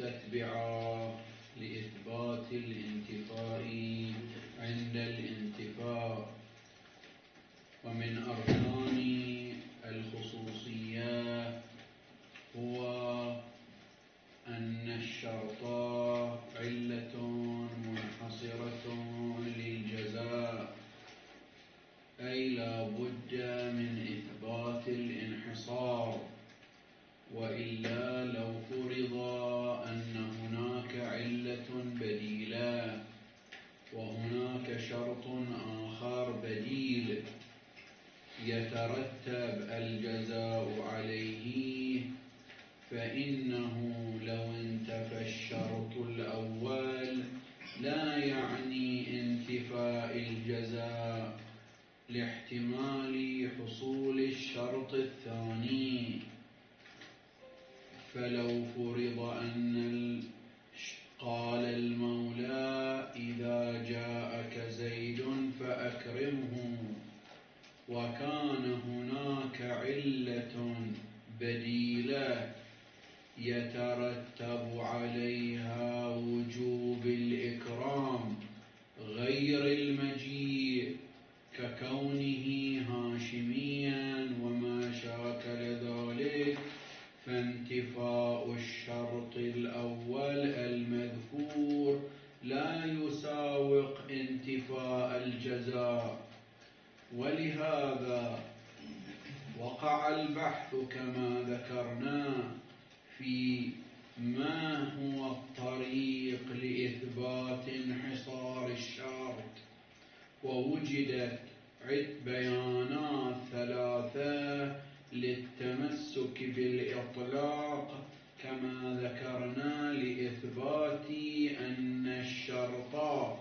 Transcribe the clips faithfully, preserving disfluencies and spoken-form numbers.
مستتبعا لإثبات الانتفاء عند الانتفاء. ومن أركان الخصوصية هو أن الشرط علة منحصرة للجزاء، أي لا بد من إثبات الانحصار، وإلا لو فرض أن هناك علة بديلة وهناك شرط آخر بديل يترتب الجزاء عليه، فإنه لو انتفى الشرط الأول لا يعني انتفاء الجزاء لاحتمال حصول الشرط الثاني. فلو فرض أن قال المولى إذا جاءك زيد فأكرمه، وكان هناك علة بديلة يترتب عليها وجوب الإكرام غير المجيء ككونه هاشميا وما شاكل ذلك، فانتفاء الشرط الأول المذكور لا يساوق انتفاء الجزاء. ولهذا وقع البحث كما ذكرنا في ما هو الطريق لإثبات انحصار الشرط، ووجدت بيانات ثلاثة للتمسك بالإطلاق كما ذكرنا لإثبات أن الشرط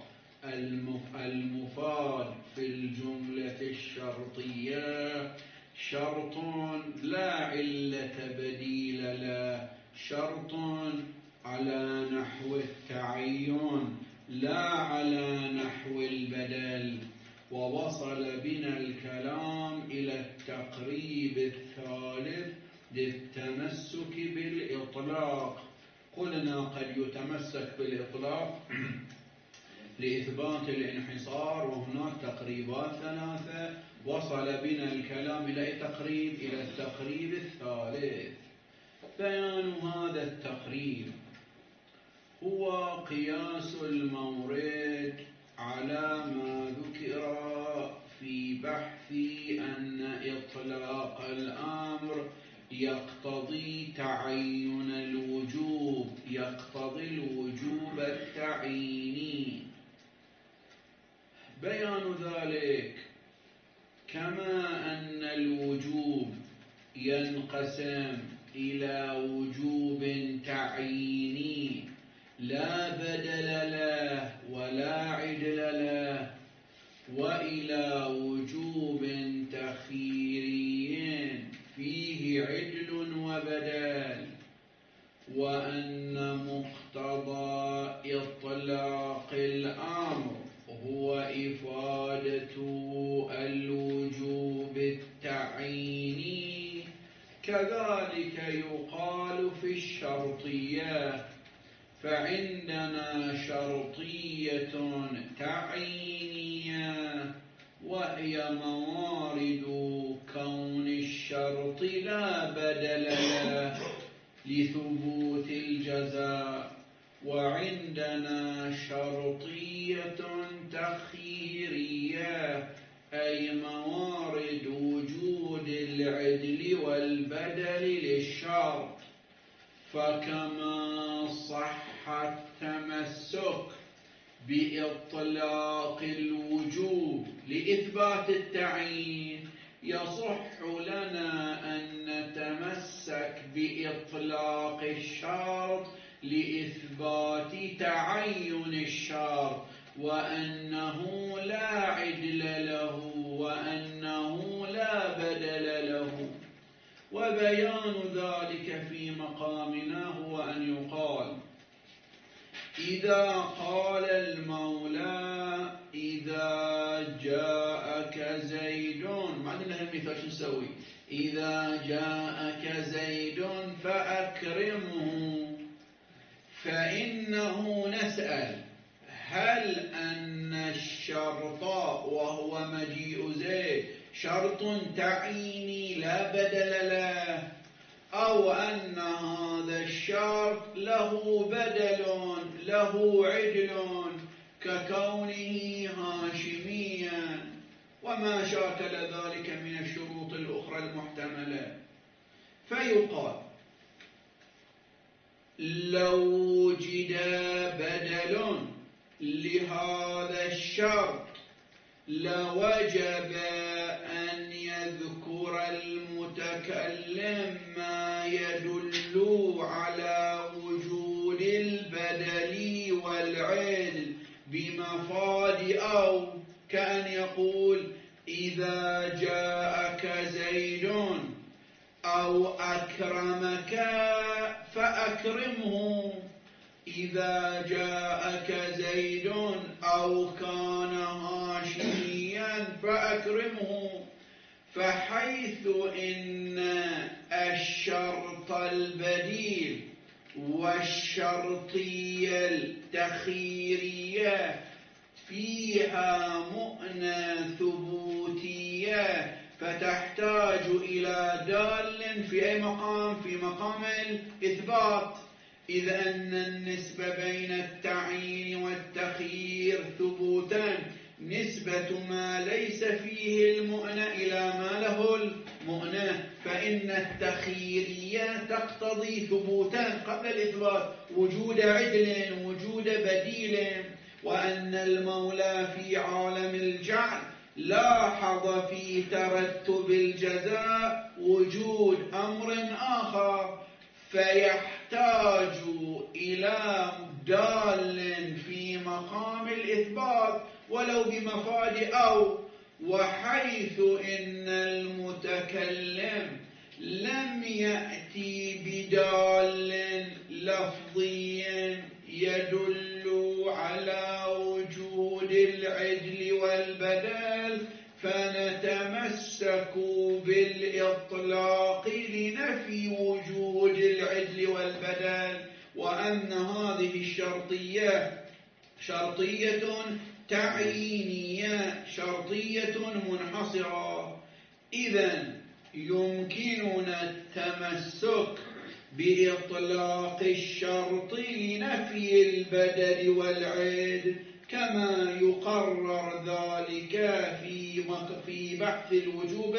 المفاد في الجملة الشرطية شرط لا علة بديل له، شرط على نحو التعين لا على نحو البدل. ووصل بنا الكلام إلى التقريب الثالث للتمسك بالإطلاق. قلنا قد يتمسك بالإطلاق لإثبات الانحصار، وهناك تقريبات ثلاثة. وصل بنا الكلام إلى التقريب إلى التقريب الثالث. بيان هذا التقريب هو قياس المورد على ما ذكر في بحث أن إطلاق الأمر يقتضي تعين الوجوب، يقتضي الوجوب التعييني. بيان ذلك كما أن الوجوب ينقسم إلى وجوب تعييني لا بدل له ولا عدل له، وإلى وجوب تخييري فيه عدل وبدل، وأن مقتضى إطلاق الأمر هو إفادة الوجوب التعييني. كذلك يقال في الشرطية، فعندنا شرطية تعيينية وهي موارد كون الشرط لا بدل له لثبوت الجزاء، وعندنا شرطية تخييرية أي موارد وجود العدل والبدل للشرط. فكما صح التمسك بإطلاق الوجوب لإثبات التعيين، يصح لنا أن نتمسك بإطلاق الشرط لإثبات تعين الشرط، وأنه لا عدل له وأنه لا بدل له. وبيان ذلك في مقامنا هو أن يقال إذا قال المولى إذا جاءك زيد، ما عندنا المثال شو نسوي؟ إذا جاءك زيد فأكرمه، شرط تعييني لا بدل له، أو أن هذا الشرط له بدل له عدل ككونه هاشميا، وما شاكل ذلك من الشروط الأخرى المحتملة. فيقال لو وجد بدل لهذا الشرط لوجب أن يذكر المتكلم ما يدل على وجود البدل والعدل بمفاد أو، كأن يقول إذا جاءك زيد أو أكرمك فأكرمه، إذا جاءك زيد أو كان هاشميا فأكرمه. فحيث إن الشرط البديل والشرطية التخييرية فيها مؤنى ثبوتية، فتحتاج إلى دال في أي مقام؟ في مقام الإثبات، إذ أن النسبة بين التعيين والتخيير ثبوتا نسبة ما ليس فيه المؤنى إلى ما له المؤنى، فإن التخييرية تقتضي ثبوتا قبل الإثبات، وجود عدل وجود بديل. وأن المولى في عالم الجعل لاحظ في ترتب الجزاء وجود أمر آخر، فيحتاج إلى دال في مقام الإثبات ولو بمفاد أو. وحيث إن المتكلم لم يأتي بدال لفظي يدل على وجود العدل والبدل، فنتمسك بالإطلاق لنفي وجود العدل والبدل، وأن هذه الشرطية شرطية تعيينية شرطية منحصرة. إذن يمكننا التمسك بإطلاق الشرط لنفي البدل والعدل كما يقرر ذلك في في بحث الوجوب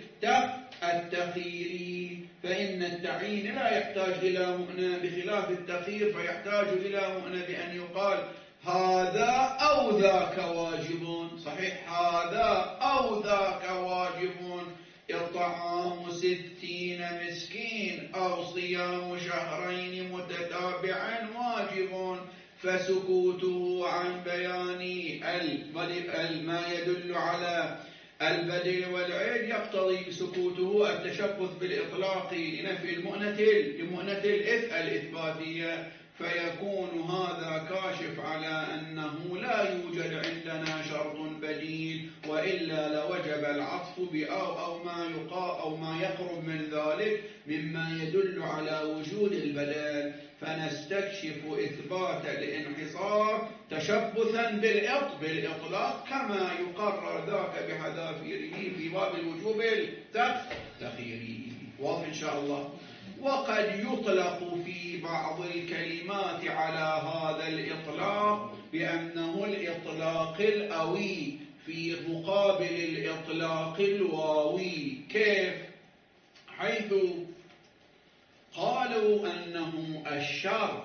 التخييري، فإن التعيين لا يحتاج إلى مؤنى بخلاف التخيير، فيحتاج إلى مؤنى بأن يقال هذا أو ذاك واجب. صحيح، هذا أو ذاك واجب، إطعام ستين مسكين أو صيام شهرين متتابعا واجب، فسكوته عن بيان ما يدل على البدل والعيد يقتضي سكوته التشبث بالإطلاق لنفي المؤنة لمؤنة الإثباتية، فيكون هذا كاشف على أنه لا يوجد عندنا شرط بديل، وإلا لوجب العطف بأو أو ما يقا أو ما يقرب من ذلك مما يدل على وجود البدل، فنستكشف إثبات الانحصار تشبثا بالإطلاق كما يقرر ذاك بحذافيره في باب الوجوب التخييري. واضح إن شاء الله. وقد يطلق في بعض الكلمات على هذا الإطلاق بأنه الإطلاق الأوي في مقابل الإطلاق الواوي. كيف؟ حيث قالوا أنه الشرط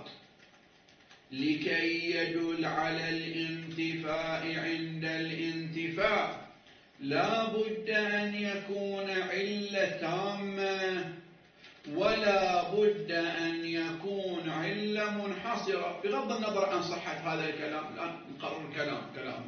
لكي يدل على الانتفاء عند الانتفاء لا بد أن يكون علة تامة ولا بد أن يكون علة منحصرة، بغض النظر عن صحة هذا الكلام. الآن نقرر الكلام كلام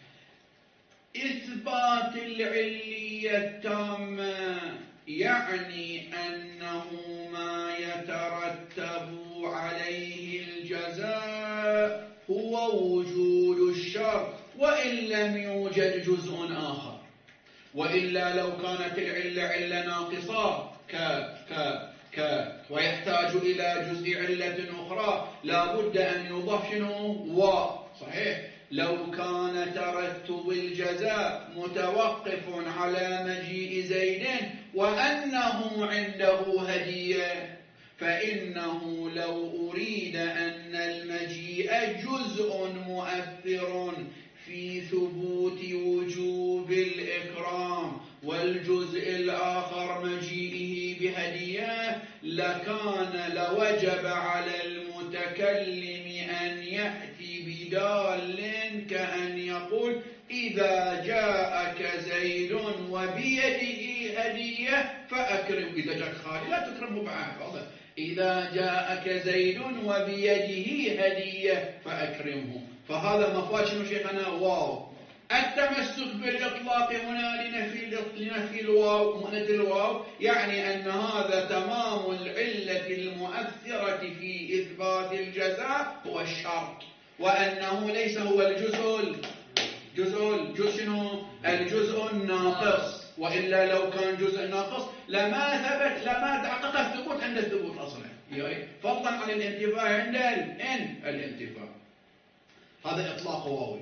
إثبات العلية التامة يعني أنه ما يترتب عليه الجزاء هو وجود الشرط وإن لم يوجد جزء آخر، وإلا لو كانت العلة علة ناقصة ك ك ك ويحتاج إلى جزء علة أخرى لا بد أن يضاف شنو و. صحيح، لو كان ترتب الجزاء متوقف على مجيء زيد وأنه عنده هدية، فإنه لو أريد أن المجيء جزء مؤثر في ثبوت وجوب الإكرام والجزء الآخر مجيئه بهدية، لكان لوجب على المتكلم أن يأتي بدال كأن يقول إذا جاءك زيد وبيده هدية فأكرم. إذا جاءك خالي لا تكرمه بعد، إذا جاءك زيد وبيده هدية فأكرمه. فهذا مفاد شنو شيخنا؟ واو. التمسك بالإطلاق هنا لنفي لنفي الواو، مؤنة الواو، يعني أن هذا تمام العلة المؤثرة في إثبات الجزاء هو الشرط، وأنه ليس هو الجزء الجزء الجزء شنو؟ الجزء الناقص، وإلا لو كان جزء ناقص لما ثبت لما تحقق الثبوت عند الثبوت أصلا، فضلا عن الانتفاء عند الان الانتفاء. هذا إطلاق واوي.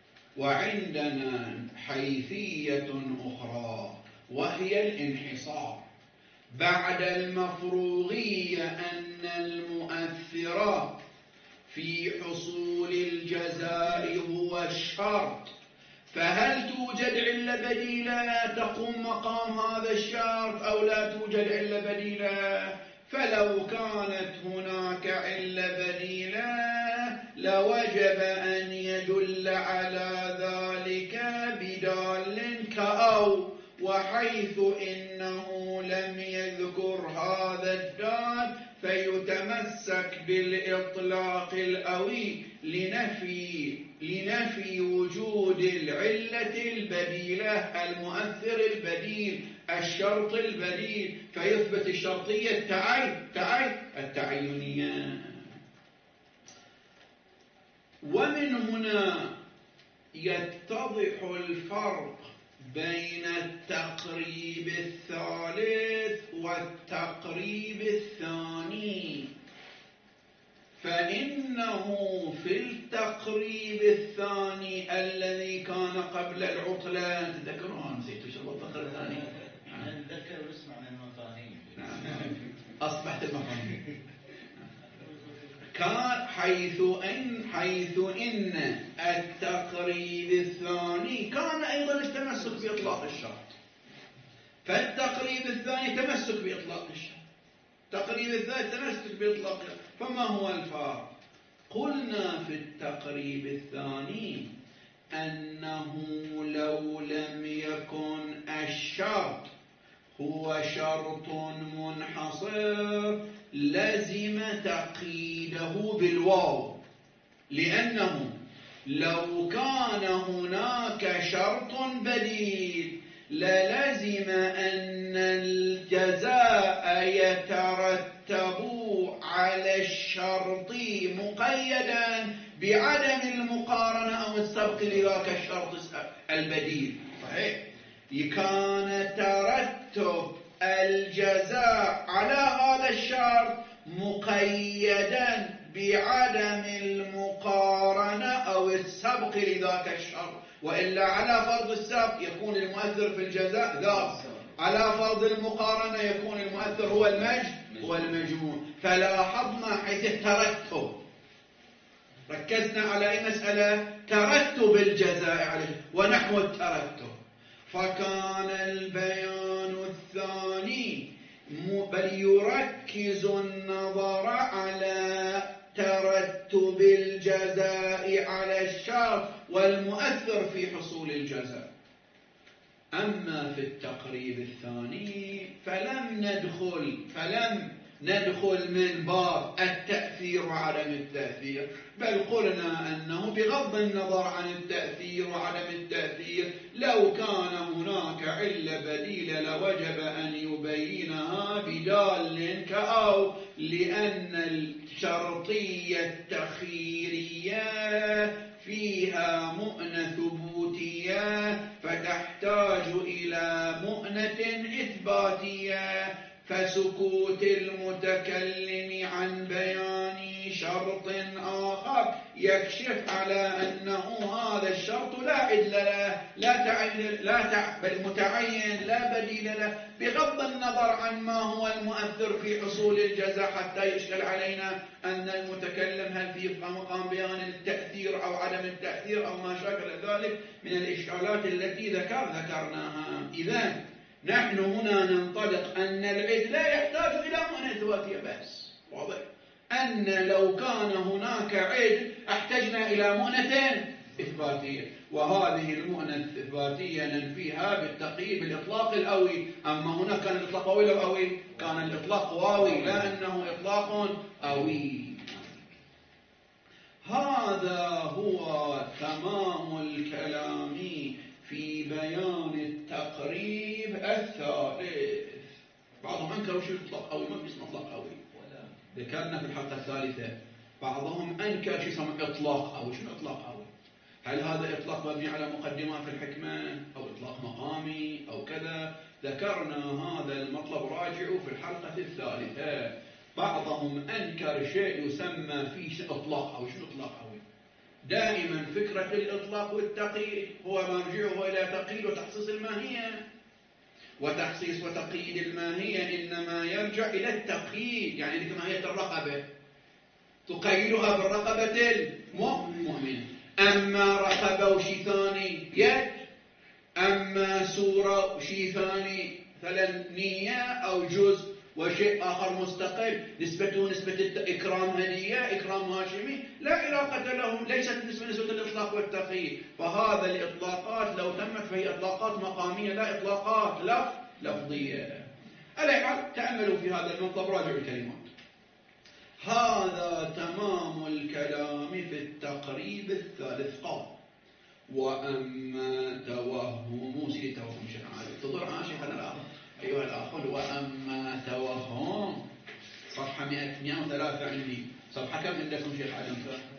وعندنا حيثية أخرى وهي الانحصار بعد المفروغية، أن المؤثرات في حصول الجزاء هو الشرط، فهل توجد علة بديلة تقوم مقام هذا الشرط أو لا توجد علة بديلة؟ فلو كانت هناك علة بديلة لوجب أن يدل على ذلك بدال كأو، وحيث إنه لم يذكر هذا الدال فيتمسك بالإطلاق الأوي لنفي لنفي وجود العلة البديلة، المؤثر البديل، الشرط البديل، فيثبت الشرطية التعين تعين التعينية. ومن هنا يتضح الفرق بين التقريب الثالث والتقريب الثاني، فإنه في التقريب الثاني الذي كان قبل العطلة، تذكرون نسيت شو التقريب الثاني؟ نتذكر ونسمع من المفاهيم. أصبحت المفاهيم كان حيث أن حيث إن التقريب الثاني كان أيضا التمسك بإطلاق الشرط، فالتقريب الثاني تمسك بإطلاق الشرط، التقريب الثاني تمسك بإطلاق الشرط. فما هو الفارق؟ قلنا في التقريب الثاني أنه لو لم يكن الشرط هو شرط منحصر لزم تقييده بالواو، لأنه لو كان هناك شرط بديل للزم أن الجزاء يترتب على الشرط مقيدا بعدم المقارنة أو السبق لذاك الشرط البديل. صحيح؟ كان ترتب الجزاء على هذا الشرط مقيدا بعدم المقارنة أو السبق لذاك الشرط، وإلا على فرض السبق يكون المؤثر في الجزاء ذاك، على فرض المقارنة يكون المؤثر هو المجد والمجموع. فلاحظنا حيث الترتب ركزنا على أي مسألة؟ ترتب الجزاء عليه ونحو الترتب، فكان البيان الثاني بل يركز النظر على ترتب الجزاء على الشرط والمؤثر في حصول الجزاء. أما في التقريب الثاني فلم ندخل فلم ندخل من باب التأثير وعدم التأثير، بل قلنا أنه بغض النظر عن التأثير وعدم التأثير لو كان هناك علة بديلة لوجب أن يبينها بدال كأو، لأن الشرطية التخييرية فيها مؤنة ثبوتية فتحتاج إلى مؤنة إثباتية، فسكوت المتكلم عن بيان شرط شرط آخر يكشف على أنه هذا الشرط لا عدل له، لا تعين لا تع... بل متعين لا بديل له، بغض النظر عن ما هو المؤثر في حصول الجزاء، حتى يشكل علينا أن المتكلم هل في مقام بيان التأثير أو عدم التأثير أو ما شاكل ذلك من الإشكالات التي ذكر ذكرناها. إذن نحن هنا ننطلق أن العد لا يحتاج إلى مؤنة إثباتية بس، واضح؟ أن لو كان هناك عد احتجنا إلى مؤنة إثباتية، وهذه المؤنة الإثباتية ننفيها بالتقييد بالإطلاق الأوي. أما هنا كان الإطلاق أوي لو أوي كان الإطلاق واوي، لا أنه إطلاق أوي. هذا هو تمام الكلام في بيان التقريب الثالث. بعضهم أنكروا شو إطلاق أوي، ما بيسمى إطلاق أوي، ذكرنا في الحلقة الثالثة بعضهم أنكر شو يسمى إطلاق أوي. شنو إطلاق أوي؟ هل هذا إطلاق مبني على مقدمات في الحكمة أو إطلاق مقامي أو كذا؟ ذكرنا هذا المطلب، راجعوا في الحلقة الثالثة. بعضهم أنكر شيء يسمى فيه إطلاق أوي. شنو إطلاق أوي؟ دائما فكرة الإطلاق والتقييد هو مرجعه إلى تقييد وتخصيص الماهية، وتخصيص وتقييد الماهية إنما يرجع إلى التقييد. يعني كماهية الرقبة تقيدها بالرقبة المؤمنة، أما رقبة وشي ثاني يد، أما سورة وشي ثاني مثلا نية أو جزء وشيء آخر مستقل، نسبته نسبة إكرام هدية إكرام هاشمي لا علاقة لهم، ليست نسبة نسبة الإطلاق والتقييد. فهذا الإطلاقات لو تمت فهي إطلاقات مقامية لا إطلاقات لف لفظية. على حال تأملوا في هذا المطلب، راجعوا الكلمات. هذا تمام الكلام في التقريب الثالث. قال وأما توهم سيدي توهم شيخ عادل تضر عن شيخنا الآخر أيها الآخر. وأما توهم صفحة مئة وثلاثة عندي. صفحة كم عندكم شيخ عادل؟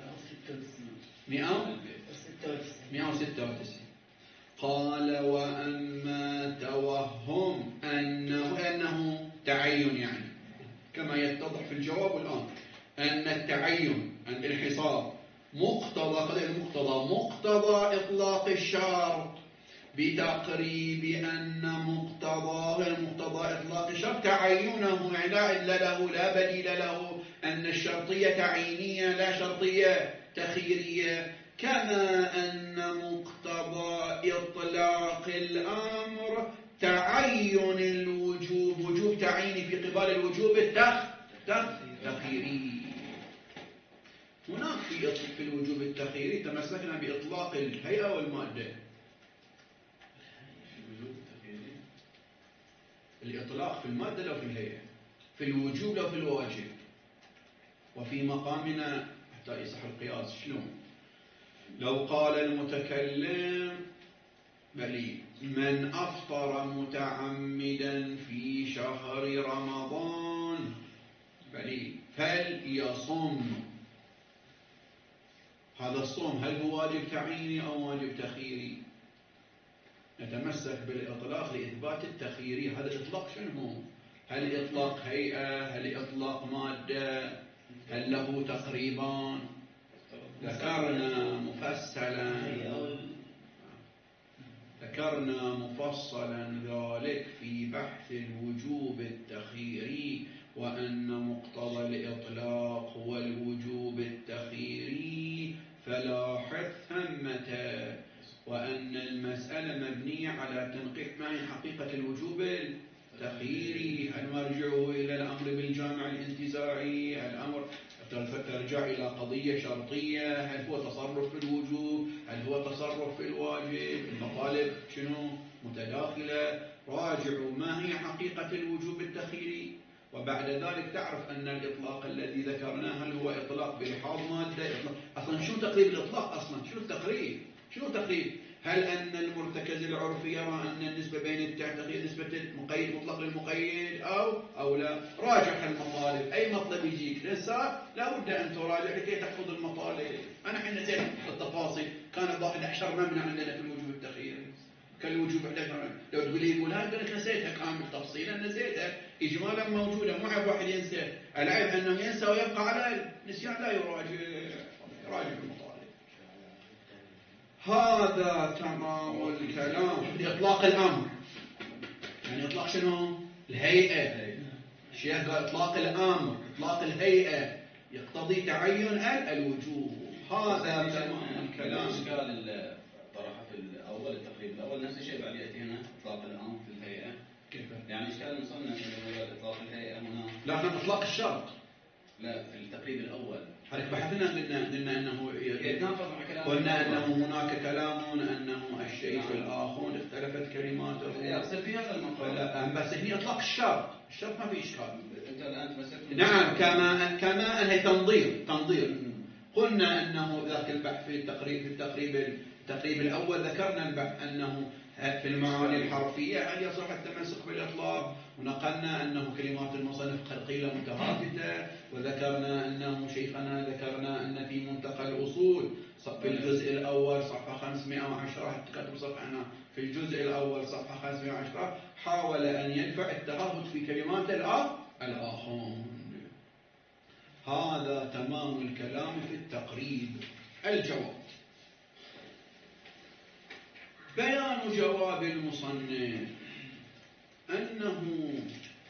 مئة وستة وتسعين. قال وأما توهم أنه أنه تعين، يعني كما يتضح في الجواب الآن أن التعين أن الحصار مقتضى قضية المقتضى مقتضى إطلاق الشرط بتقريب أن مقتضى المقتضى إطلاق الشرط تعينه، يعني لا عدل له لا بديل له، أن الشرطية تعيينية لا شرطية تخييرية، كما أن مقتضى إطلاق الأمر تعين الوجوب وجوب تعييني في قبال الوجوب التخييري. هناك في في الوجوب التخييري تمسكنا بإطلاق الهيئة والمادة. الإطلاق في المادة لو في الهيئة، في الوجوب لو في الواجب. وفي مقامنا حتى يصح القياس شلون؟ لو قال المتكلم بلي من أفطر متعمدا في شهر رمضان بلي فليصم، هذا الصوم هل هو واجب تعييني أو واجب تخييري؟ نتمسك بالإطلاق لإثبات التخييري. هذا الإطلاق شنو هو؟ هل إطلاق هيئة؟ هل إطلاق مادة؟ هل له تقريبان؟ ذكرنا مفصلا ذكرنا مفصلا ذلك في بحث الوجوب التخييري، وأن مقتضى الإطلاق هو الوجوب التخييري فلاحظ ثمة، وأن المسألة مبنية على تنقيح ما هي حقيقة الوجوب التخييري. هل مرجعه إلى الأمر بالجامع الانتزاعي؟ الأمر ترجع إلى قضية شرطية؟ هل هو تصرف في الوجوب؟ هل هو تصرف في الواجب؟ المطالب شنو متداخلة؟ راجعوا ما هي حقيقة الوجوب التخييري، وبعد ذلك تعرف أن الإطلاق الذي ذكرناه هل هو إطلاق بلحاظ مادة. إطلاق. أصلا شو تقريب الإطلاق؟ أصلا شو التقريب؟ شنو تقريب؟ هل أن المرتكز العرفي يرى أن النسبة بين التقييد نسبة المقيد مطلق للمقيد أو أو لا؟ راجع المطالب، أي مطلب يجيك لسه لا بد أن تراجع لكي تحفظ المطالب. أنا حين نسيت التفاصيل، كان الضابط أحد عشر مبنى عندنا في الوجوب التخييري كالوجوب أحد عشر. لو تقول لي يقول هذا أنا نسيتها كامل تفصيلا نسيتها، إجمالا موجودة، مو عيب واحد ينسى، العيب أنه ينسى ويبقى على النسيان لا يراجع يراجع المطالب. هذا تمام الكلام بإطلاق الأمر. يعني إطلاق شنو؟ الهيئة. الشيخ قال إطلاق الأمر، إطلاق الهيئة يقتضي تعين الوجوب. هذا تمام الكلام. إشكال طرحه في الأول التقريب الأول نفس الشيء بعد يأتي هنا إطلاق الأمر في الهيئة. كيف؟ يعني إشكال المصنف إنه إطلاق الهيئة هنا. لا احنا إطلاق الشرط. لا في التقريب الأول. هذيك بحثنا قلنا قلنا أنه يتناقض مع كلام. قلنا أنه هناك كلام أنه الشيء في الآخر اختلفت كلماته. يصير في هذا المقام. بس هنا إطلاق الشرط، الشرط ما في إشكال. أنت الآن تمسكت. نعم كما كما أنه تنظير تنظير. قلنا أنه ذاك البحث في التقريب في التقريب التقريب الأول ذكرنا البحث أنه في المعاني الحرفية هل يصح التمسك بالإطلاق، ونقلنا أنه كلمات المصنف قد قيل متهافتة، وذكرنا أنه شيخنا ذكرنا أن في منتقى الأصول في الجزء الأول صفحة خمسمائة وعشرة كتب صفحنا في الجزء الأول صفحة خمسمائة وعشرة حاول أن يدفع التهافت في كلمات الآخرون. هذا تمام الكلام في التقريب. الجواب: بيان جواب المصنف أنه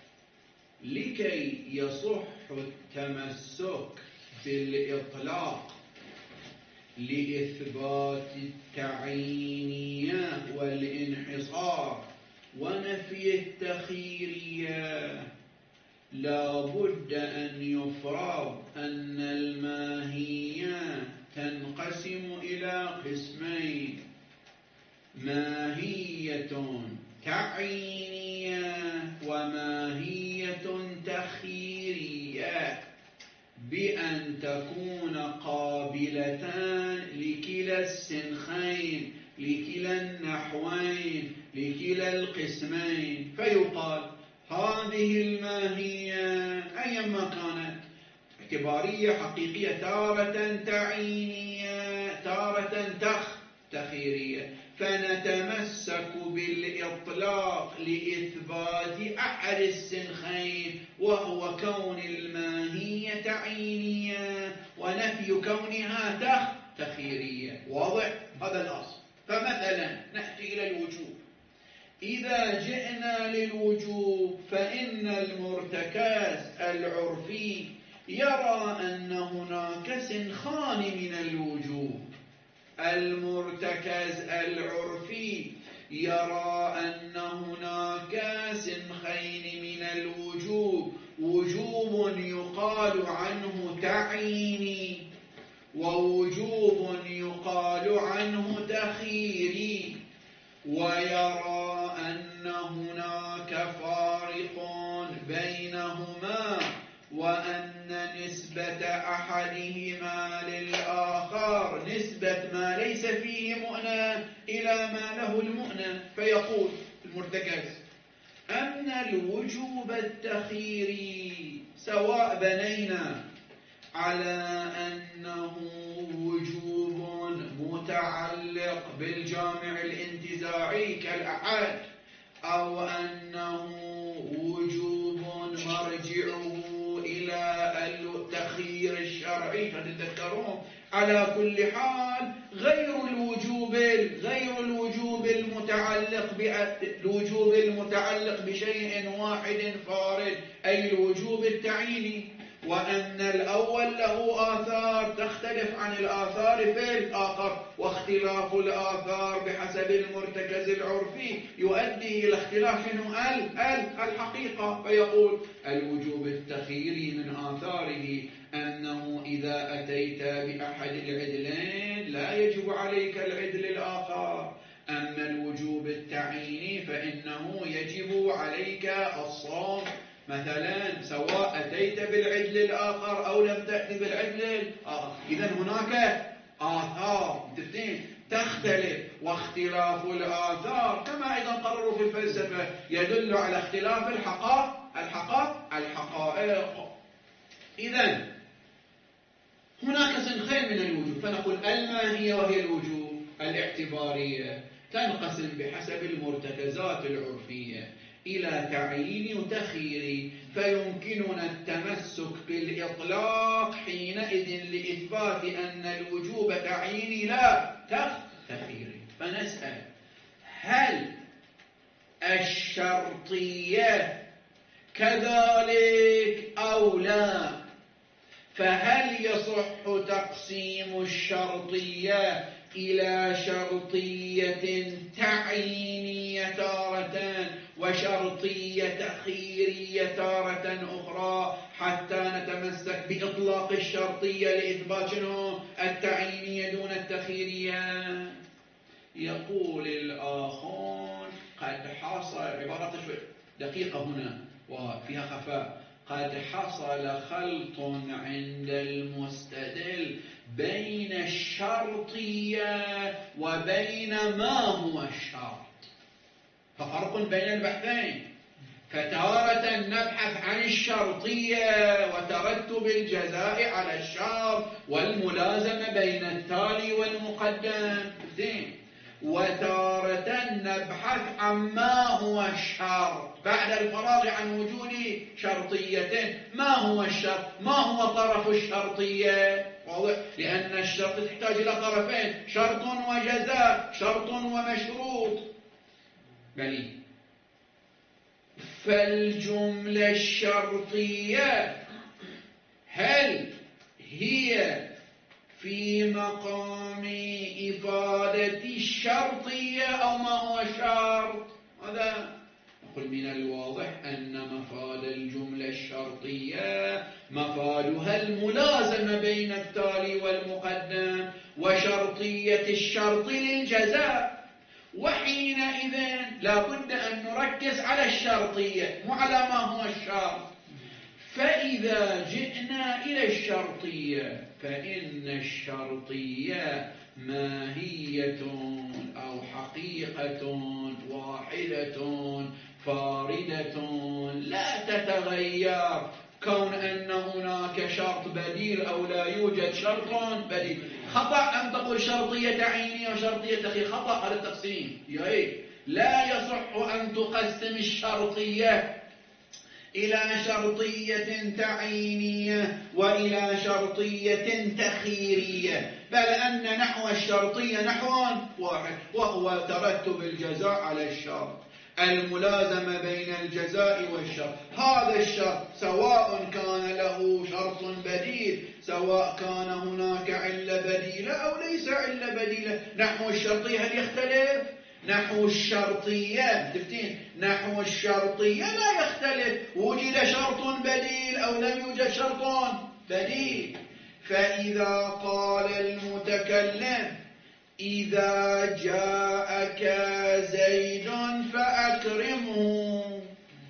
لكي يصح التمسك بالإطلاق لإثبات التعيينية والانحصار ونفي التخييرية لا بد أن يفرض أن الماهية تنقسم إلى قسمين: ماهية تعيينية وماهية تخييرية، بأن تكون قابلتان لكلا السنخين لكلا النحوين لكلا القسمين. فيقال هذه الماهية أيما كانت اعتبارية حقيقية تارة تعيينية تارة تخ تخييرية، فنتمسك بالإطلاق لإثبات أحد السنخين وهو كون الماهية تعيينية ونفي كونها تخ تخييرية. واضح؟ هذا الأصل. فمثلا نأتي إلى الوجوب. إذا جئنا للوجوب فإن المرتكز العرفي يرى أن هناك سنخان من الوجوب. المرتكز العرفي يرى أن هناك سنخين من الوجوب: وجوب يقال عنه تعييني ووجوب يقال عنه تخييري، ويرى أن هناك فارق بينهما وأن نسبة أحدهما للآخر نسبة ما ليس فيه مؤنة إلى ما له المؤنة. فيقول المرتكز أن الوجوب التخييري سواء بنينا على أنه وجوب متعلق بالجامع الانتزاعي كالأحد، أو أنه وجوب مرجعه إلى التخيير الشرعي فتذكرون. على كل حال غير الوجوب غير الوجوب المتعلق بالوجوب المتعلق بشيء واحد فارد أي الوجوب التعييني، وأن الأول له آثار تختلف عن الآثار في الآخر، واختلاف الآثار بحسب المرتكز العرفي يؤدي إلى اختلاف ال الحقيقة. فيقول الوجوب التخييري من آثاره أنه إذا أتيت بأحد العدلين لا يجب عليك العدل الآخر، أما الوجوب التعييني فإنه يجب عليك الصوم مثلا سواء أتيت بالعدل الآخر أو لم تأتي بالعدل الآخر. إذن هناك آثار تختلف، واختلاف الآثار كما أيضا قرروا في الفلسفة يدل على اختلاف الحقائق الحقائق الحقائق. إذن هناك سنخين من الوجوب، فنقول الماهية وهي الوجوب الاعتبارية تنقسم بحسب المرتكزات العرفية إلى تعيين وتخيير، فيمكننا التمسك بالإطلاق حينئذ لإثبات أن الوجوب تعييني لا تخييري. فنسأل: هل الشرطية كذلك أو لا؟ فهل يصح تقسيم الشرطية إلى شرطية تعيينية تارة وشرطية تخييرية تارة أخرى حتى نتمسك بإطلاق الشرطية لإثبات التعيينية دون التخييرية؟ يقول الآخر: قد حصل، عبارة شوي دقيقة هنا وفيها خفاء، قد حصل خلط عند المستدل بين الشرطية وبين ما هو الشرط، ففرق بين البحثين. فتارة نبحث عن الشرطية وترتب الجزاء على الشرط والملازمة بين التالي والمقدم، زين، وتارة نبحث عن ما هو الشرط بعد الفراغ عن وجود شرطية. ما هو الشرط؟ ما هو طرف الشرطية؟ واضح؟ لأن الشرط تحتاج إلى طرفين، شرط وجزاء، شرط ومشروط. بلي. فالجملة الشرطية هل هي في مقام إفادة الشرطية أو ما هو الشرط؟ هذا نقول من الواضح أن مفاد الجملة الشرطية مفادها الملازمة بين التالي والمقدم وشرطية الشرط للجزاء، وحينئذ لا بد أن نركز على الشرطية مو على ما هو الشرط. فإذا جئنا إلى الشرطية فإن الشرطية ماهية أو حقيقة واحدة فاردة لا تتغير، كون أن هناك شرط بديل أو لا يوجد شرط بديل. خطأ أن تقول شرطية تعيينية وشرطية تخيير، خطأ هذا التقسيم. لا يصح أن تقسم الشرطية إلى شرطية تعيينية وإلى شرطية تخييرية، بل أن نحو الشرطية نحو واحد، وهو ترتب الجزاء على الشرط، الملازمة بين الجزاء والشرط. هذا الشرط سواء كان له شرط بديل، سواء كان هناك علة بديلة أو ليس علة بديلة. نحو الشرطية هل يختلف؟ نحو الشرطية تفتين نحو الشرطية لا يختلف، وجد شرط بديل أو لم يوجد شرط بديل. فإذا قال المتكلم: إذا جاءك زيد فأكرمه،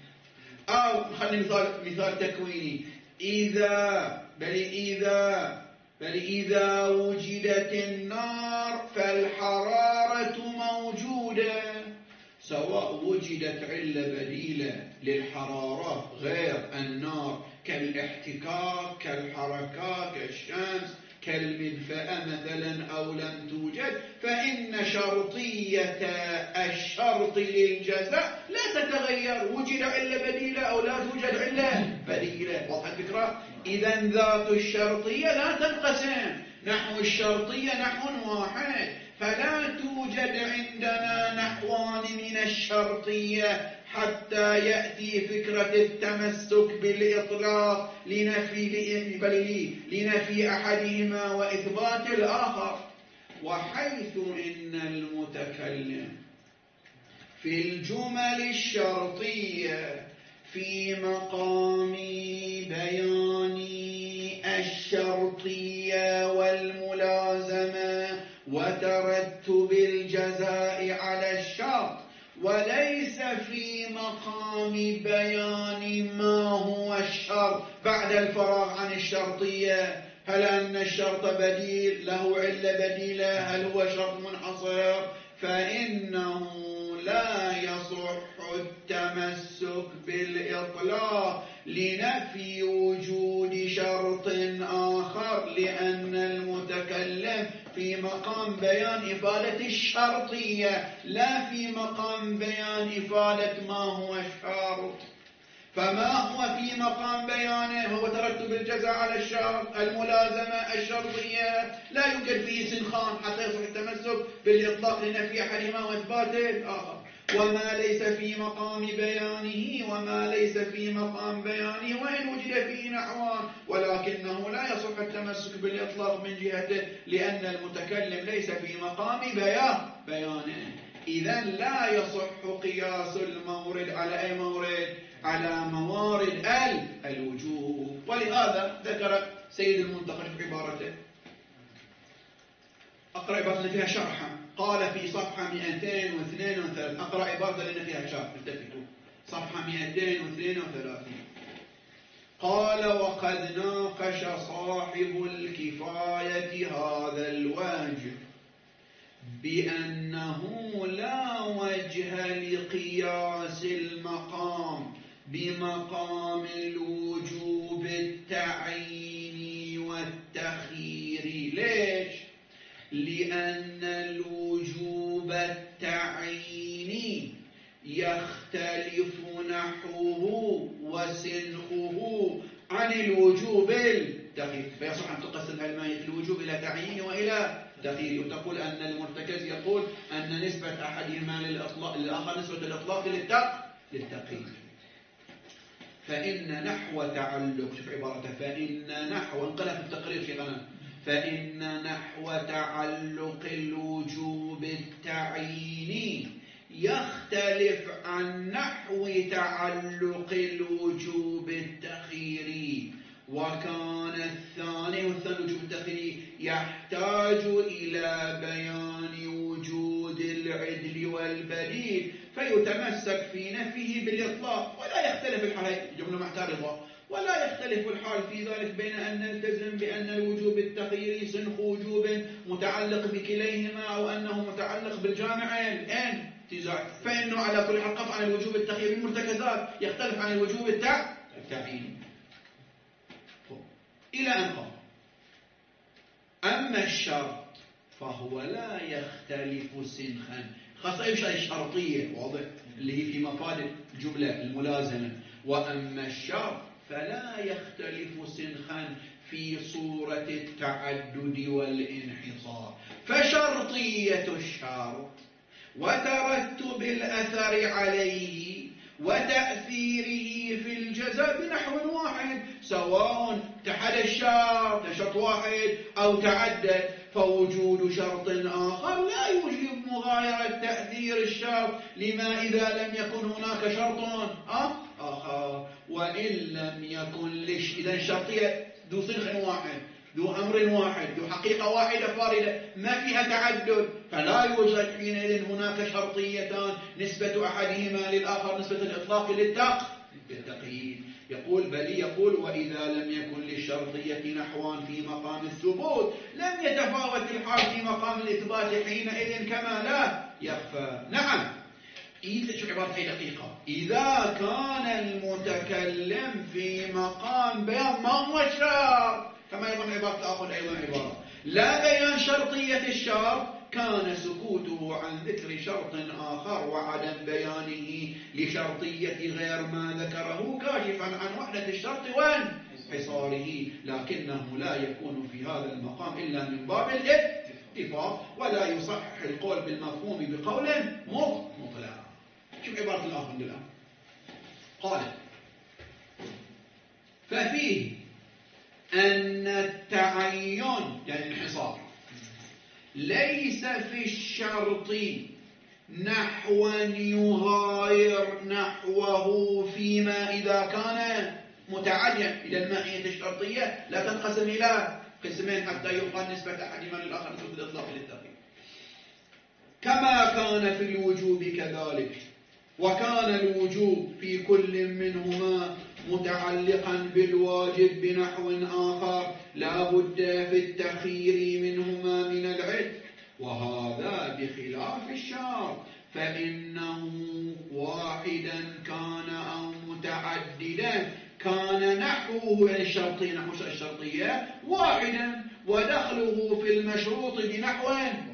أو خلي مثال مثال تكويني: إذا بل إذا بل إذا وجدت النار فالحرارة موجودة. سواء وجدت علة بديلة للحرارة غير النار كالاحتكاك كالحركات كالشمس كالمدفأة مثلا أو لم توجد، فإن شرطية الشرط للجزاء لا تتغير، وجد علة بديلة أو لا توجد علة بديلة. واضح الفكرة؟ إذن ذات الشرطية لا تنقسم، نحو الشرطية نحو واحد، فلا توجد عندنا نحوان من الشرطية حتى يأتي فكرة التمسك بالإطلاق لنفي بل لنفي أحدهما وإثبات الآخر. وحيث إن المتكلم في الجمل الشرطية في مقام بيان الشرطية والملازمة وترتب الجزاء على الشرط، وليس في مقام بيان ما هو الشرط بعد الفراغ عن الشرطية. هل أن الشرط بديل له علة بديلة؟ هل هو شرط منحصر؟ فإنه لا يصح التمسك بالإطلاق لنفي وجود شرط آخر، لأن المتكلم المتكلم في مقام بيان إفادة الشرطية لا في مقام بيان إفادة ما هو الشرط. فما هو في مقام بيانه هو ترتب الجزاء على الشرط، الملازمة الشرطية، لا يوجد فيه سنخان حتى يصح التمسك بالإطلاق لنفي أحدهما وإثبات الآخر. وما ليس في مقام بيانه وما ليس في مقام بيانه وإن وجد فيه نحوان ولكنه لا يصح التمسك بالإطلاق من جهته لأن المتكلم ليس في مقام بيان بيانه. إذا لا يصح قياس المورد على أي مورد؟ على موارد الوجوب. ولهذا ذكر سيد المنتقى في عبارته، أقرأ عبارة فيها شرحا، قال في صفحة مئتين واثنين وثلاثين، أقرأ عبارة لأن فيها شرح، التفتوا صفحة مئتين واثنين وثلاثين، قال وقد ناقش صاحب الكفاية هذا الواجب بأنه لا وجه لقياس المقام بمقام الوجوب التعييني والتخييري. ليش؟ لأن الوجوب التعييني يختلف نحوه وسنخه عن الوجوب التخييري، فيصح أن تقسم الماهية الوجوب إلى تعيين وإلى تخييري، وتقول أن المرتكز يقول أن نسبة أحدهما للأطلاق للآخر نسبة الإطلاق للتقييد. فإن نحو تعلق، شوف عبارته، فإن نحو انقلب التقرير في قناة، فإن نحو تعلق الوجوب التعييني يختلف عن نحو تعلق الوجوب التخييري، وكان الثاني والثاني الوجوب التخييري يحتاج إلى بيان وجود العدل والبديل فيتمسك في نفيه بالإطلاق، ولا يختلف الحال، جملة معترضة، ولا يختلف الحال في ذلك بين أن نلتزم بأن الوجوب التخييري سنخ وجوب متعلق بكليهما أو أنه متعلق بالجامع الآن تزاع، فإنه على كل حال قطعا الوجوب التخييري المرتكزات يختلف عن الوجوب التعييني. إلى أن قال أما الشرط فهو لا يختلف سنخا، خاصة أي شيء شرطية واضح اللي هي في مفاد الجملة الملازمة، وأما الشرط فلا يختلف سنخا في صورة التعدد والانحصار. فشرطية الشرط وترتب الأثر عليه وتأثيره في الجزاء بنحو واحد، سواء تحد الشرط شرط واحد أو تعدد، فوجود شرط آخر لا يوجب مغايرة تأثير الشرط لما إذا لم يكن هناك شرط آخر. وإن لم يكن لش إذا الشرطية ذو صنخ واحد ذو أمر واحد ذو حقيقة واحدة فاردة ما فيها تعدد، فلا يوجد حينئذ هناك شرطيتان نسبة أحدهما للآخر نسبة الإطلاق للتقييد. يقول بل يقول وإذا لم يكن للشرطية نحوان في مقام الثبوت لم يتفاوت الحال في مقام الإثبات حينئذ كما لا يخفى. نعم، إذا شو عبارة هي دقيقة، إذا كان المتكلم في مقام بيان ما هو الشرط كما يظن عبارة الآخر أيضا عبارة لا بيان شرطية الشرط كان سكوته عن ذكر شرط آخر وعدم بيانه لشرطية غير ما ذكره كاشفا عن وحدة الشرط وانحصاره، لكنه لا يكون في هذا المقام إلا من باب الاتفاق ولا يصحح القول بالمفهوم بقول مطلق. شوف عبارة الآخر الآن، قال ففيه أن التعين يعني الانحصار ليس في الشرط نحو يغاير نحوه فيما إذا كان متعديا. إذا الماهية الشرطية لا تنقسم إلى قسمين حتى يبقى نسبة أحدهما للآخر نسبة الإطلاق للتقييد، كما كان في الوجوب كذلك، وكان الوجوب في كل منهما متعلقا بالواجب بنحو آخر لا بد في التخيير منهما من العدل، وهذا بخلاف الشرط فإنه واحدا كان أو متعددا كان نحوه يعني الشرطية نحو الشرطية واحدا، ودخله في المشروط بنحو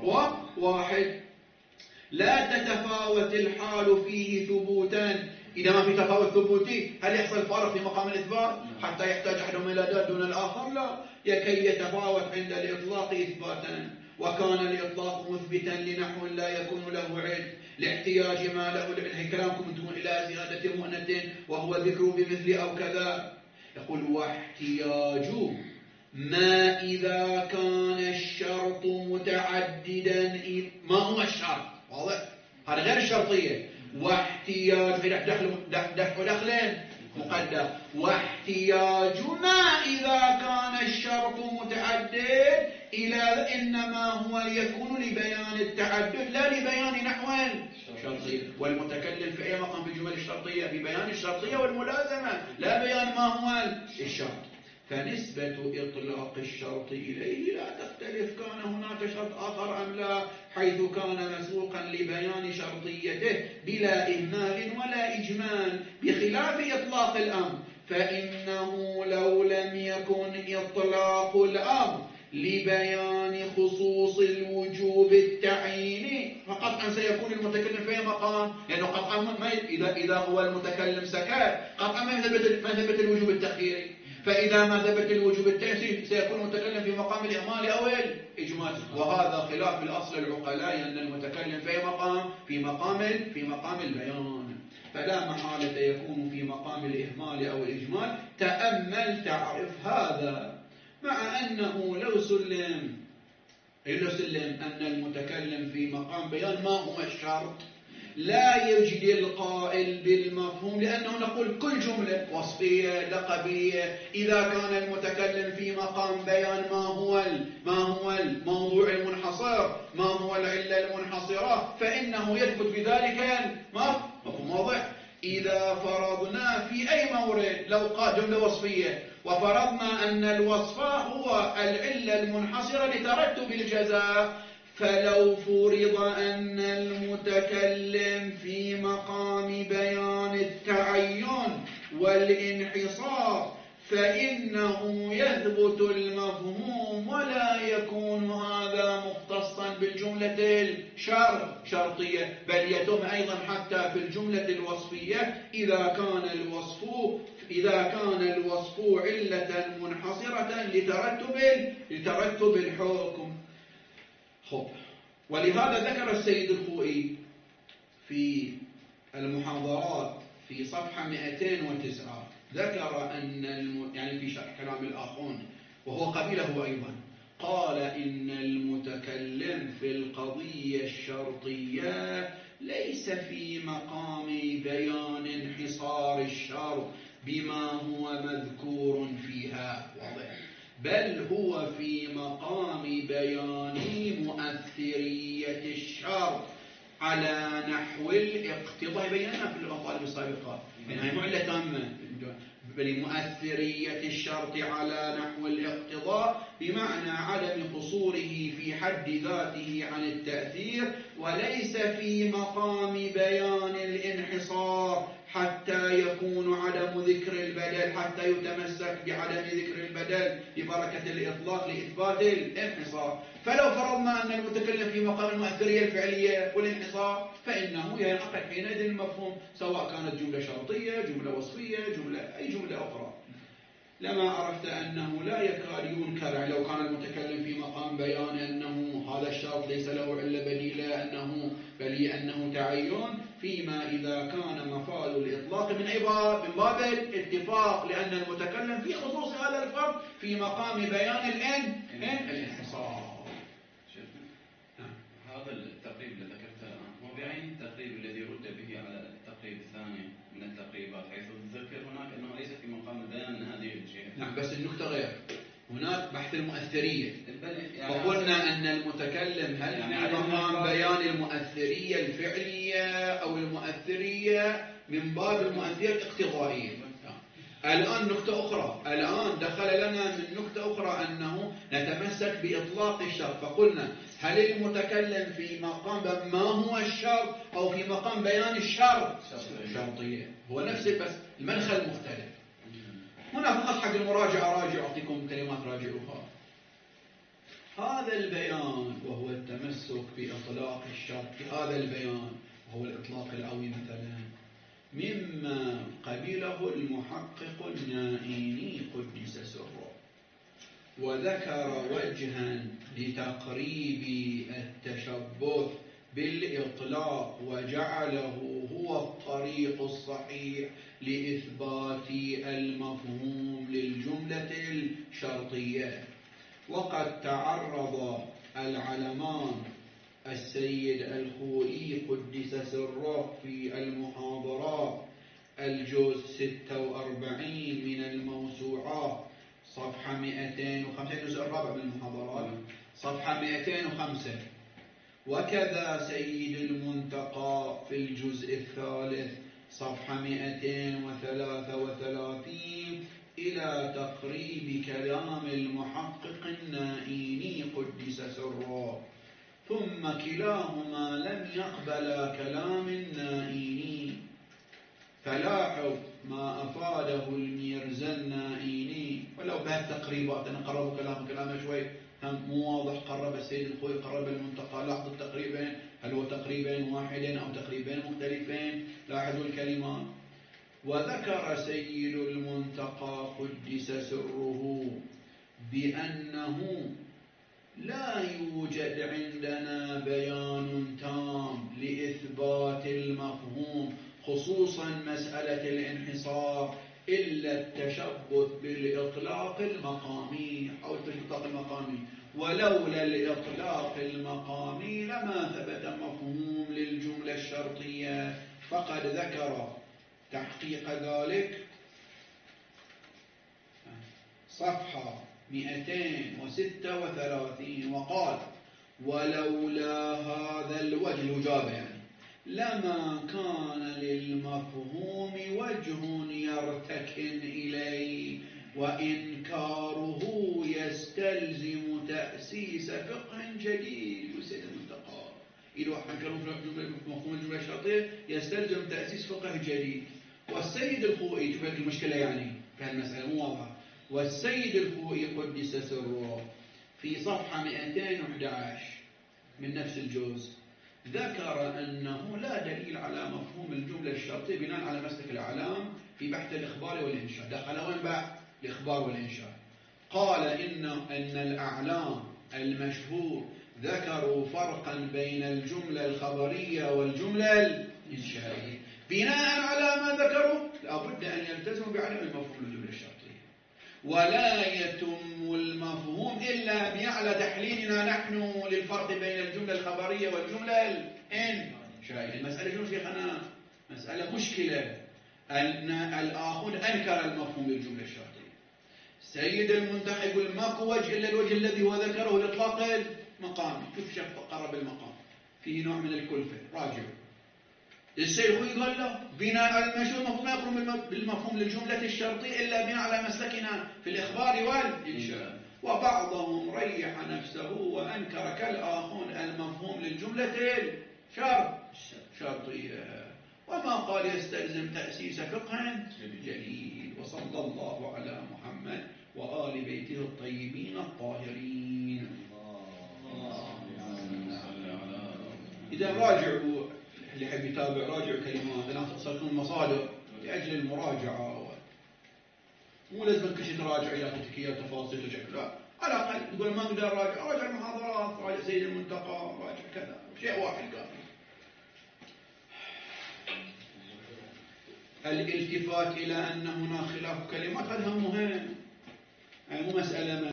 واحد. لا تتفاوت الحال فيه ثبوتا. إذا ما في تفاوت ثبوتي هل يحصل فارق في مقام الإثبات حتى يحتاج أحدهما إلى دال دون الآخر؟ لا، يكي يتفاوت عند الإطلاق إثباتا، وكان الإطلاق مثبتا لنحو لا يكون له علم لاحتياج ما له العلم. كلامكم انتم إلى زيادة مؤنة وهو ذكر بمثل أو كذا. يقول واحتياج ما إذا كان الشرط متعددا. ما هو الشرط؟ واضح؟ هذا غير الشرطية. واحتياج دخل دخل دخلين مقدر. واحتياج ما إذا كان الشرط متعدد إلى إنما هو يكون لبيان التعدد لا لبيان نحو شرطية. والمتكلم في أي مقام في الجمل الشرطية ببيان الشرطية والملازمة لا بيان ما هو الشرط. فنسبة إطلاق الشرط إليه لا تختلف كان هناك شرط آخر أم لا، حيث كان مسبوقا لبيان شرطيته بلا إهمال ولا إجمال، بخلاف إطلاق الأمر فإنه لو لم يكن إطلاق الأمر لبيان خصوص الوجوب التعييني فقطعا سيكون المتكلم في مقام، لأنه يعني قطعا ما إذا إذا هو المتكلم سكت قطعا ما يثبت ما يثبت الوجوب التخييري. فإذا ما ثبت الوجوب التأثير سيكون المتكلم في مقام الإهمال أو الإجمال، وهذا خلاف الأصل العقلاء أن المتكلم في مقام في مقام في مقام البيان، فلا محالة يكون في مقام الإهمال أو الإجمال. تأمل تعرف هذا، مع أنه لو سلم لو سلم أن المتكلم في مقام بيان ما هو الشرط لا يجدي القائل بالمفهوم، لأنه نقول كل جملة وصفية لقبية إذا كان المتكلم في مقام بيان ما هو ما هو الموضوع المنحصر ما هو العلة المنحصرة فإنه يثبت بذلك مفهوم واضح. إذا فرضنا في أي مورد لو قال جملة وصفية وفرضنا أن الوصف هو العلة المنحصرة لترتب الجزاء، فلو فرض أن المتكلم في مقام بيان التعين والانحصار فإنه يثبت المفهوم ولا يكون هذا مختصا بالجملة الشرطية، بل يتم أيضا حتى في الجملة الوصفية إذا كان الوصف إذا كان الوصف علة منحصرة لترتب لترتب الحكم. خب. ولهذا ذكر السيد الخوئي في المحاضرات في صفحة مئتين وتسعة ذكر أن الم... يعني في شرح كلام الآخون وهو قبيله أيضا قال إن المتكلم في القضية الشرطية ليس في مقام بيان انحصار الشرط بما هو مذكور فيها واضح، بل هو في مقام بيان مؤثرية الشرط على نحو الاقتضاء. بيناها في المطالب السابقة يعني معلة تامة، بل مؤثرية الشرط على نحو الاقتضاء بمعنى عدم قصوره في حد ذاته عن التأثير، وليس في مقام بيان الانحصار حتى يكون عدم ذكر البدل حتى يتمسك بعدم ذكر البدل ببركة الإطلاق لإثبات الانحصار. فلو فرضنا أن المتكلم في مقام المؤثرية الفعلية والانحصار فإنه ينعقد حينئذ المفهوم سواء كانت جملة شرطية جملة وصفية جملة أي جملة أخرى. لما عرفت أنه لا يكاد ينكر لو كان المتكلم في مقام بيان أنه هذا الشرط ليس له إلا بديلة أنه بل أنه تعين، فيما إذا كان مفاد الإطلاق من عبارة من باب الاتفاق، لأن المتكلم في خصوص هذا الفرد في مقام بيان الإن الانحصار. هذا التقريب الذي ذكرته هو بعين التقريب الذي رد به على التقريب الثاني من التقريبات، حيث ذكر هناك أنه ليس في مقام بيان هذه الشيء. نعم، بس النكتة غير، هناك بحث المؤثرية يعني فقلنا أن المتكلم هل يعني في مقام بيان المؤثرية الفعلية أو المؤثرية من باب المؤثرية الاقتضائية. الآن نكتة أخرى، الآن دخل لنا من نكتة أخرى أنه نتمسك بإطلاق الشرط، فقلنا هل المتكلم في مقام ما هو الشرط أو في مقام بيان الشرط شرطية، هو نفس بس المدخل مختلف. هنا فقط حق المراجعة راجع أعطيكم كلمات راجعوها. هذا البيان وهو التمسك بإطلاق الشرط، هذا البيان وهو الإطلاق الأوي مثلا، مما قبله المحقق النائيني قدس سره، وذكر وجها لتقريب التشبث بالإطلاق وجعله هو الطريق الصحيح لإثبات المفهوم للجملة الشرطية. وقد تعرض العلمان السيد الخوئي قدس سره في المحاضرات الجزء ستة وأربعين من الموسوعات صفحة مئتين وخمسة، الجزء الرابع من المحاضرات صفحة مئتين وخمسة، وكذا سيد المنتقى في الجزء الثالث صفحة مئتين وثلاثة وثلاثين إلى تقريب كلام المحقق النائيني قدس سره، ثم كلاهما لم يقبل كلام النائيني. فلاحظ ما أفاده الميرزا النائيني، ولو بهالتقريبات أنا قربوا كلام كلامه شوي هم مو واضح، قرب السيد الخوئي قرب المنتقى، لاحظوا التقريبين، هل هو تقريبين واحدين أو تقريبين مختلفين؟ لاحظوا الكلمات. وذكر سيد المنتقى قدس سره بأنه لا يوجد عندنا بيان تام لإثبات المفهوم، خصوصا مسألة الانحصار، إلا التشبث بالإطلاق المقامي أو الإطلاق المقامي، ولولا الإطلاق المقامي لما ثبت مفهوم للجملة الشرطية. فقد ذكر تحقيق ذلك صفحة مئتين وستة وثلاثين، وقال: ولولا هذا الوجه جاب يعني لما كان للمفهوم وجه يرتكن إليه، وإنكاره يستلزم تأسيس فقه جديد. وسيد المنتقى إذا حكروا في مفهوم الجملة الشرطية يستلزم تأسيس فقه جديد. والسيد الخوئي، شوف المشكلة يعني في هالمسألة مو واضحة، والسيد الخوئي قدس سره في صفحة مئتين وأحد عشر من نفس الجزء ذكر أنه لا دليل على مفهوم الجملة الشرطية بناء على مسلك الأعلام في بحث الإخبار والإنشاء. دخل وين بحث الإخبار والإنشاء؟ قال إن أن الأعلام المشهور ذكروا فرقا بين الجملة الخبرية والجملة الإنشائية. بناء على ما ذكروا لابد أن يلتزموا بعدم المفهوم الجملة الشرطية، ولا يتم المفهوم إلا بأعلى تحليلنا نحن للفرق بين الجملة الخبرية والجملة الإنشائية. المسألة شنو شيخنا؟ مسألة مشكلة. أن الآخر أنكر المفهوم للجملة الشرطية. سيد المنتقى يقول ماكو وجه إلا الوجه الذي هو ذكره الإطلاق المقامي. شوف شيخ قرب المقام فيه نوع من الكلفة، راجعوا. السيد هو يقول له بناء على المشهور المفهوم يقوم بالمفهوم للجملة الشرطية إلا بناء على مسلكنا في الإخبار والإنشاء. وبعضهم ريح نفسه وأنكر كالآخون المفهوم للجملة الشرطية، وما قال يستلزم تأسيس فقه جديد. وصلى الله على محمد وآل بيته الطيبين الطاهرين. إذا راجعوا اللي يحب يتابع راجعوا كلمات، أنا أختصركم المصادر لأجل المراجعة، مو لازم كل شيء تراجع إلى تكتيكية تفاصيل وشكل، لا، على الأقل تقول ما أقدر راجع راجع المحاضرات، راجع سيد المنتقى، راجع كذا، شيء واحد كافي. الالتفات إلى أن هناك خلاف كلمات هذا مهم، يعني مو مسألة